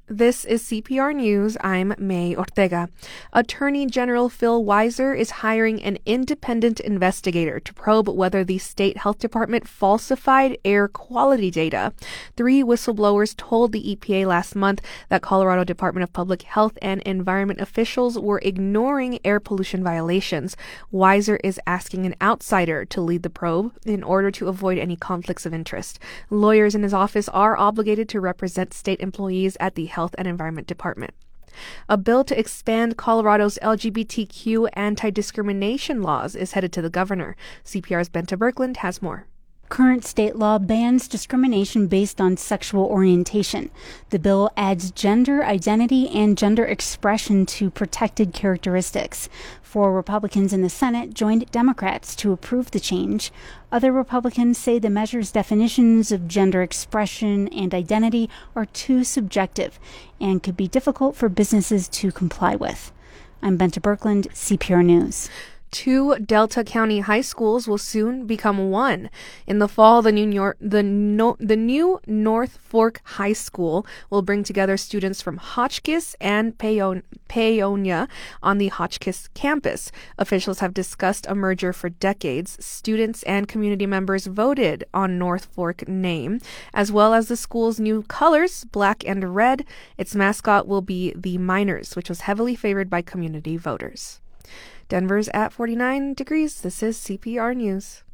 This is CPR News. I'm May Ortega. Attorney General Phil Weiser is hiring an independent investigator to probe whether the state health department falsified air quality data. 3 whistleblowers told the EPA last month that Colorado Department of Public Health and Environment officials were ignoring air pollution violations. Weiser is asking an outsider to lead the probe in order to avoid any conflicts of interest. Lawyers in his office are obligated to represent state employees at the Health and Environment Department. A bill to expand Colorado's LGBTQ anti-discrimination laws is headed to the governor. CPR's Benta Berkland has more. Current state law bans discrimination based on sexual orientation. The bill adds gender identity and gender expression to protected characteristics. 4 Republicans in the Senate joined Democrats to approve the change. Other Republicans say the measure's definitions of gender expression and identity are too subjective and could be difficult for businesses to comply with. I'm Benta Berkland, CPR News. 2 Delta County high schools will soon become one. In the fall, the new North Fork High School will bring together students from Hotchkiss and Paonia on the Hotchkiss campus. Officials have discussed a merger for decades. Students and community members voted on North Fork name, as well as the school's new colors, black and red. Its mascot will be the Miners, which was heavily favored by community voters. Denver's at 49 degrees. This is CPR News.